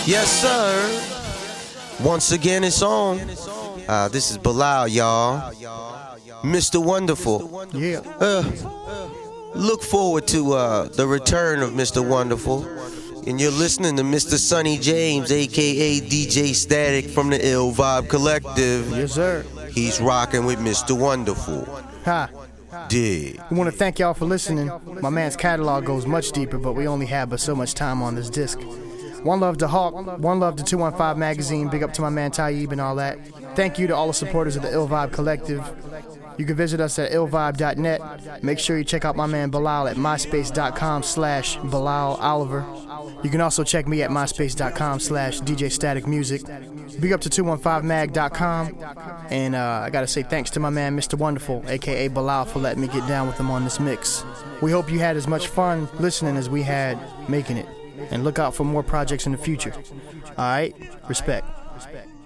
Yes, sir. Once again, it's on. This is Bilal, y'all. Mr. Wonderful. Yeah. Look forward to the return of Mr. Wonderful. And you're listening to Mr. Sonny James, a.k.a. DJ Static from the Ill Vibe Collective. Yes, sir. He's rocking with Mr. Wonderful. Ha. Dig. We want to thank y'all for listening. My man's catalog goes much deeper, but we only have but so much time on this disc. One love to Hawk, one love to 215 Magazine, big up to my man Taib and all that. Thank you to all the supporters of the Ill Vibe Collective. You can visit us at illvibe.net. Make sure you check out my man Bilal at myspace.com/Bilal Oliver. You can also check me at myspace.com/DJ Static Music. Big up to 215mag.com. And I gotta say thanks to my man Mr. Wonderful, aka Bilal, for letting me get down with him on this mix. We hope you had as much fun listening as we had making it. And look out for more projects in the future. Alright? Respect.